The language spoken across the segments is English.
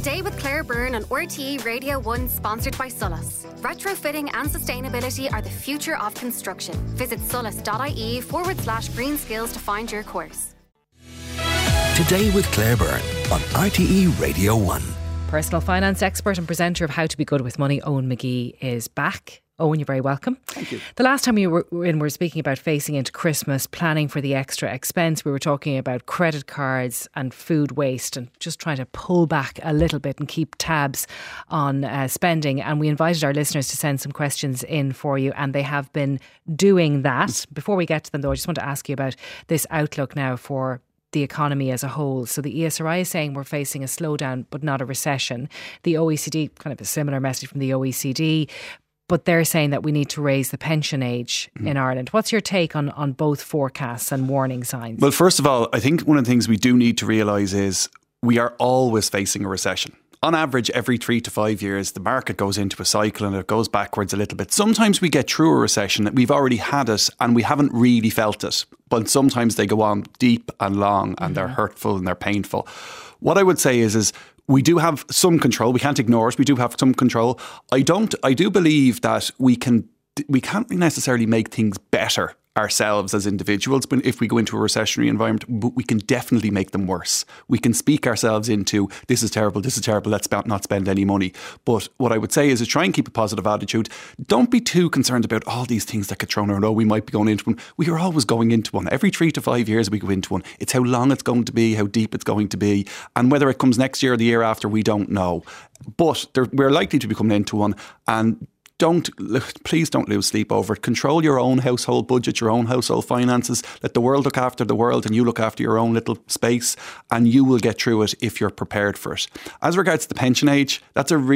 Today with Claire Byrne on RTE Radio 1, sponsored by Sullus. Retrofitting and sustainability are the future of construction. Visit sullus.ie/green skills to find your course. Today with Claire Byrne on RTE Radio 1. Personal finance expert and presenter of How to Be Good with Money, Owen McGee, is back. Owen, you're very welcome. Thank you. The last time we were speaking about facing into Christmas, planning for the extra expense. We were talking about credit cards and food waste and just trying to pull back a little bit and keep tabs on spending. And we invited our listeners to send some questions in for you, and they have been doing that. Before we get to them, though, I just want to ask you about this outlook now for the economy as a whole. So the ESRI is saying we're facing a slowdown but not a recession. The OECD, kind of a similar message from the OECD, but they're saying that we need to raise the pension age in Ireland. What's your take on both forecasts and warning signs? Well, first of all, I think one of the things we do need to realise is we are always facing a recession. On average, every 3 to 5 years, the market goes into a cycle and it goes backwards a little bit. Sometimes we get through a recession that we've already had it and we haven't really felt it. But sometimes they go on deep and long and they're hurtful and they're painful. What I would say is we do have some control. We can't ignore it. We do have some control. I do believe that we can't necessarily make things better ourselves as individuals, but if we go into a recessionary environment, but we can definitely make them worse. We can speak ourselves into this is terrible, let's not spend any money. But what I would say is try and keep a positive attitude. Don't be too concerned about all these things that get thrown around. Oh, we might be going into one. We are always going into one. Every 3 to 5 years we go into one. It's how long it's going to be, how deep it's going to be, and whether it comes next year or the year after, we don't know. But we're likely to be coming into one, and please don't lose sleep over it. Control your own household budget, your own household finances. Let the world look after the world and you look after your own little space, and you will get through it if you're prepared for it. As regards to the pension age, that's a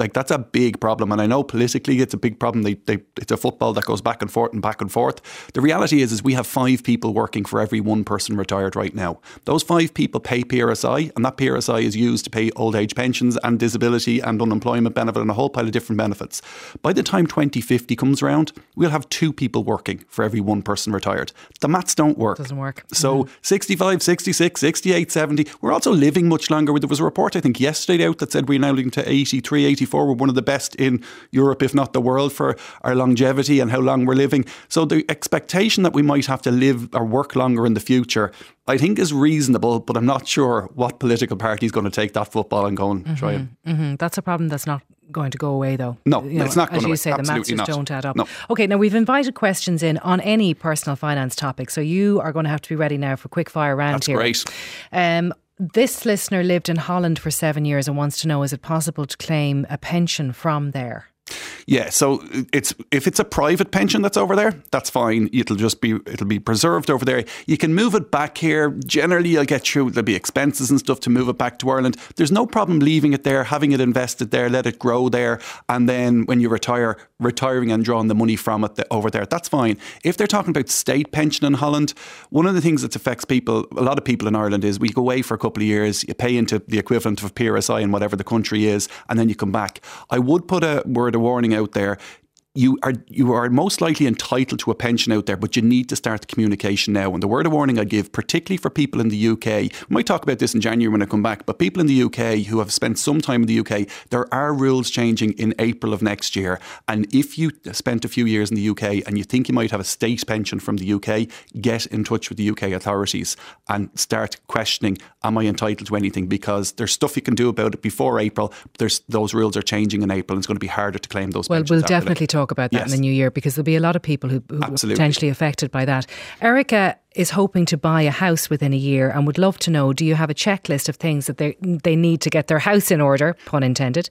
big problem. And I know politically it's a big problem. It's a football that goes back and forth and back and forth. The reality is we have 5 people working for every one person retired right now. Those 5 people pay PRSI, and that PRSI is used to pay old age pensions and disability and unemployment benefit and a whole pile of different benefits. By the time 2050 comes around, we'll have 2 people working for every one person retired. The maths don't work. Doesn't work. So 65, 66, 68, 70. We're also living much longer. There was a report, I think, yesterday out that said we're now living to 83, 84. We're one of the best in Europe, if not the world, for our longevity and how long we're living. So the expectation that we might have to live or work longer in the future, I think, is reasonable, but I'm not sure what political party is going to take that football and go and try it. That's a problem that's not going to go away, though. No, it's not going to go away. As you say, the maths just don't add up. No. Okay, now we've invited questions in on any personal finance topic, so you are going to have to be ready now for quick fire round here. That's great. This listener lived in Holland for 7 years and wants to know, is it possible to claim a pension from there? Yeah, so if it's a private pension that's over there, that's fine. It'll be preserved over there. You can move it back here. Generally, you'll get through. There'll be expenses and stuff to move it back to Ireland. There's no problem leaving it there, having it invested there, let it grow there, and then when you retire, retiring and drawing the money from it over there. That's fine. If they're talking about state pension in Holland, one of the things that affects people, a lot of people in Ireland, is we go away for a couple of years, you pay into the equivalent of PRSI in whatever the country is, and then you come back. I would put a word of warning out there. You are most likely entitled to a pension out there, but you need to start the communication now. And the word of warning I give, particularly for people in the UK, we might talk about this in January when I come back, but people in the UK who have spent some time in the UK, there are rules changing in April of next year. And if you spent a few years in the UK and you think you might have a state pension from the UK, get in touch with the UK authorities and start questioning, am I entitled to anything? Because there's stuff you can do about it before April. Those rules are changing in April and it's going to be harder to claim those pensions. Well, we'll definitely talk about that in the new year, because there'll be a lot of people who are potentially affected by that. Erica is hoping to buy a house within a year and would love to know, do you have a checklist of things that they need to get their house in order, pun intended,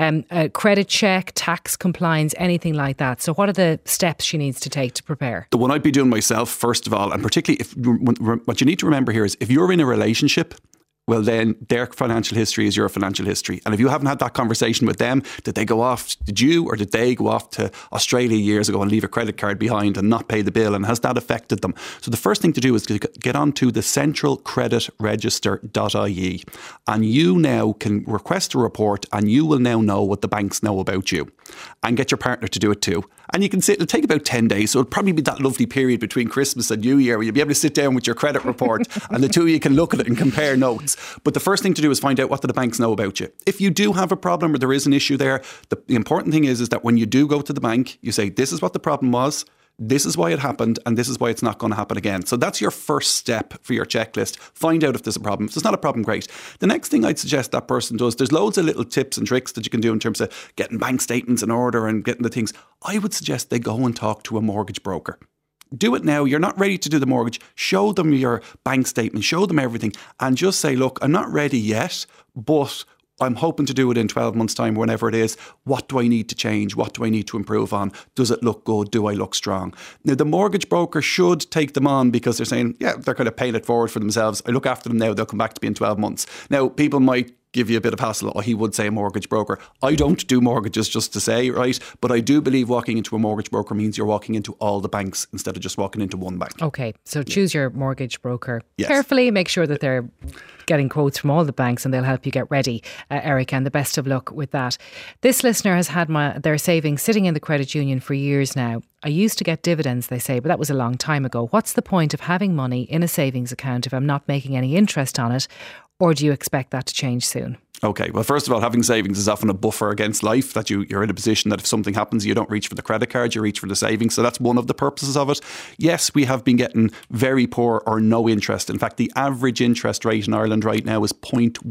a credit check, tax compliance, anything like that? So what are the steps she needs to take to prepare? The one I'd be doing myself, first of all, and particularly what you need to remember here is if you're in a relationship, well, then their financial history is your financial history. And if you haven't had that conversation with them, did they go off to Australia years ago and leave a credit card behind and not pay the bill? And has that affected them? So the first thing to do is to get onto the centralcreditregister.ie. And you now can request a report and you will now know what the banks know about you. And get your partner to do it too. And you can sit, it'll take about 10 days. So it'll probably be that lovely period between Christmas and New Year where you'll be able to sit down with your credit report and the two of you can look at it and compare notes. But the first thing to do is find out what do the banks know about you. If you do have a problem or there is an issue there, the important thing is that when you do go to the bank, you say, this is what the problem was. This is why it happened and this is why it's not going to happen again. So that's your first step for your checklist. Find out if there's a problem. If there's not a problem, great. The next thing I'd suggest that person does, there's loads of little tips and tricks that you can do in terms of getting bank statements in order and getting the things. I would suggest they go and talk to a mortgage broker. Do it now. You're not ready to do the mortgage. Show them your bank statement, show them everything and just say, look, I'm not ready yet, but I'm hoping to do it in 12 months' time, whenever it is. What do I need to change? What do I need to improve on? Does it look good? Do I look strong? Now, the mortgage broker should take them on because they're saying, yeah, they're kind of paying it forward for themselves. I look after them now. They'll come back to me in 12 months. Now, people might give you a bit of hassle. Oh, he would say a mortgage broker. I don't do mortgages, just to say, right? But I do believe walking into a mortgage broker means you're walking into all the banks instead of just walking into one bank. Okay, so choose your mortgage broker carefully. Make sure that they're getting quotes from all the banks and they'll help you get ready, Eric, and the best of luck with that. This listener has had their savings sitting in the credit union for years now. I used to get dividends, they say, but that was a long time ago. What's the point of having money in a savings account if I'm not making any interest on it? Or do you expect that to change soon? Okay, well, first of all, having savings is often a buffer against life, that you're in a position that if something happens, you don't reach for the credit card, you reach for the savings. So that's one of the purposes of it. Yes, we have been getting very poor or no interest. In fact, the average interest rate in Ireland right now is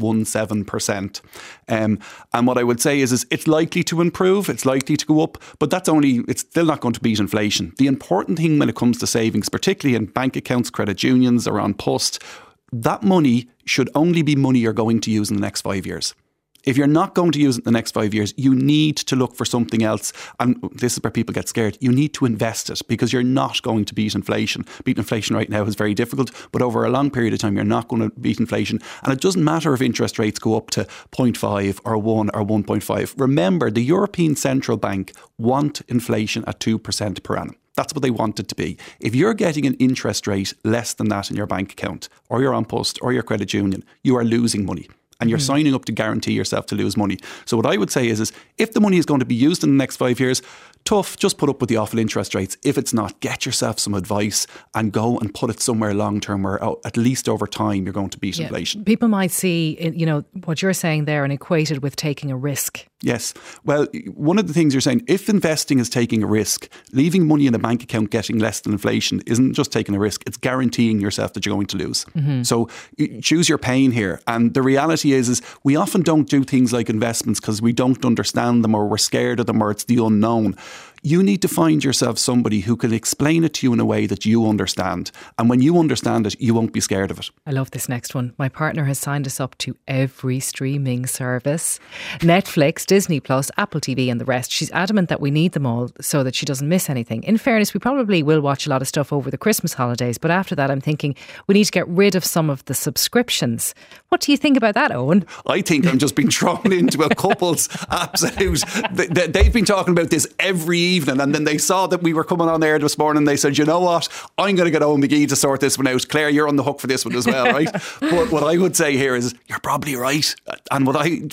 0.17%. And what I would say is it's likely to improve, it's likely to go up, but it's still not going to beat inflation. The important thing when it comes to savings, particularly in bank accounts, credit unions or on post, that money should only be money you're going to use in the next 5 years. If you're not going to use it in the next 5 years, you need to look for something else. And this is where people get scared. You need to invest it because you're not going to beat inflation. Beating inflation right now is very difficult, but over a long period of time, you're not going to beat inflation. And it doesn't matter if interest rates go up to 0.5 or 1 or 1.5. Remember, the European Central Bank want inflation at 2% per annum. That's what they want it to be. If you're getting an interest rate less than that in your bank account or your on post or your credit union, you are losing money. And you're signing up to guarantee yourself to lose money. So what I would say is if the money is going to be used in the next 5 years, tough, just put up with the awful interest rates. If it's not, get yourself some advice and go and put it somewhere long term where at least over time you're going to beat inflation. People might see, what you're saying there and equate it with taking a risk. Yes. Well, one of the things you're saying, if investing is taking a risk, leaving money in a bank account getting less than inflation isn't just taking a risk, it's guaranteeing yourself that you're going to lose. Mm-hmm. So choose your pain here. And the reality is we often don't do things like investments because we don't understand them or we're scared of them or it's the unknown. You need to find yourself somebody who can explain it to you in a way that you understand. And when you understand it, you won't be scared of it. I love this next one. My partner has signed us up to every streaming service. Netflix, Disney Plus, Apple TV and the rest. She's adamant that we need them all so that she doesn't miss anything. In fairness, we probably will watch a lot of stuff over the Christmas holidays. But after that, I'm thinking we need to get rid of some of the subscriptions. What do you think about that, Owen? I think I'm just being thrown into a couple's absolute... They've been talking about this every evening, and then they saw that we were coming on air this morning and they said, you know what, I'm going to get Owen McGee to sort this one out. Claire, you're on the hook for this one as well, right? But what I would say here is you're probably right, and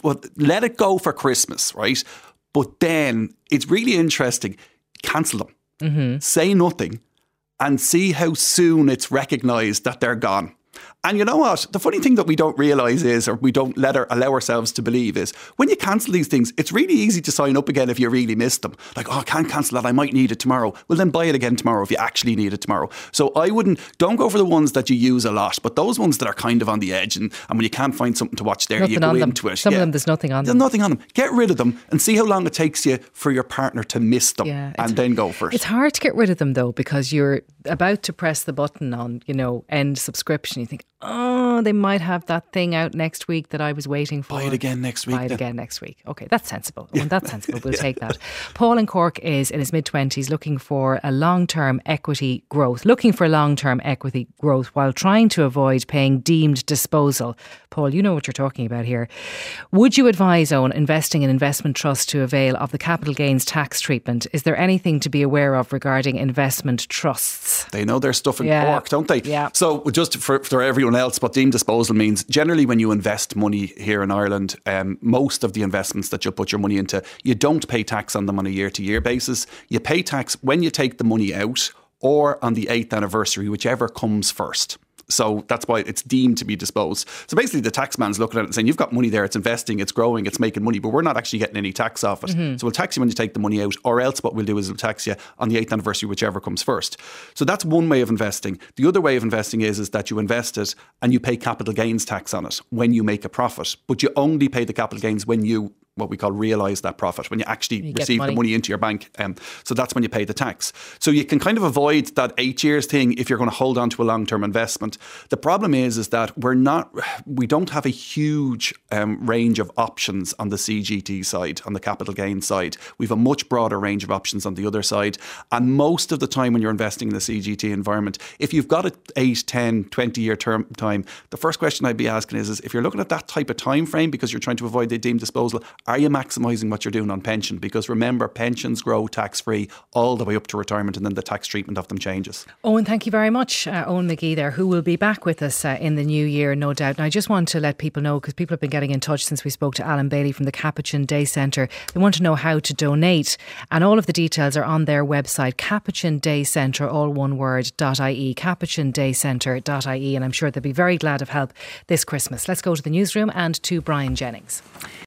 let it go for Christmas, right? But then it's really interesting, cancel them, say nothing and see how soon it's recognised that they're gone. And you know what? The funny thing that we don't realise is, or we don't allow ourselves to believe is, when you cancel these things, it's really easy to sign up again if you really missed them. Like, I can't cancel that, I might need it tomorrow. Well, then buy it again tomorrow if you actually need it tomorrow. So don't go for the ones that you use a lot, but those ones that are kind of on the edge and when you can't find something to watch there, nothing you go into it. Some of them, there's nothing on them. There's nothing on them. Get rid of them and see how long it takes you for your partner to miss them and then go for it. It's hard to get rid of them though, because you're about to press the button on, end subscription. You think, they might have that thing out next week that I was waiting for. Buy it again next week. Okay, that's sensible. Yeah. That's sensible. We'll take that. Paul in Cork is in his mid-20s looking for long-term equity growth while trying to avoid paying deemed disposal. Paul, you know what you're talking about here. Would you advise on investing in investment trusts to avail of the capital gains tax treatment? Is there anything to be aware of regarding investment trusts? They know their stuff in Cork, don't they? Yeah. So just for for everyone else, what deemed disposal means, generally when you invest money here in Ireland, most of the investments that you'll put your money into, you don't pay tax on them on a year-to-year basis. You pay tax when you take the money out or on the 8th anniversary, whichever comes first. So that's why it's deemed to be disposed. So basically the tax man's looking at it and saying, you've got money there, it's investing, it's growing, it's making money, but we're not actually getting any tax off it. So we'll tax you when you take the money out, or else what we'll do is we'll tax you on the 8th anniversary, whichever comes first. So that's one way of investing. The other way of investing is that you invest it and you pay capital gains tax on it when you make a profit. But you only pay the capital gains when you, what we call, realise that profit, when you actually receive the money into your bank. So that's when you pay the tax. So you can kind of avoid that 8 years thing if you're going to hold on to a long-term investment. The problem is that we don't have a huge range of options on the CGT side, on the capital gains side. We have a much broader range of options on the other side. And most of the time when you're investing in the CGT environment, if you've got an 8, 10, 20-year term time, the first question I'd be asking is if you're looking at that type of time frame because you're trying to avoid the deemed disposal, are you maximising what you're doing on pension? Because remember, pensions grow tax-free all the way up to retirement, and then the tax treatment of them changes. Owen, thank you very much. Owen McGee there, who will be back with us in the new year, no doubt. And I just want to let people know, because people have been getting in touch since we spoke to Alan Bailey from the Capuchin Day Centre. They want to know how to donate, and all of the details are on their website, Capuchin Day Centre, all one word, .ie, capuchindaycentre.ie, and I'm sure they'll be very glad of help this Christmas. Let's go to the newsroom and to Brian Jennings.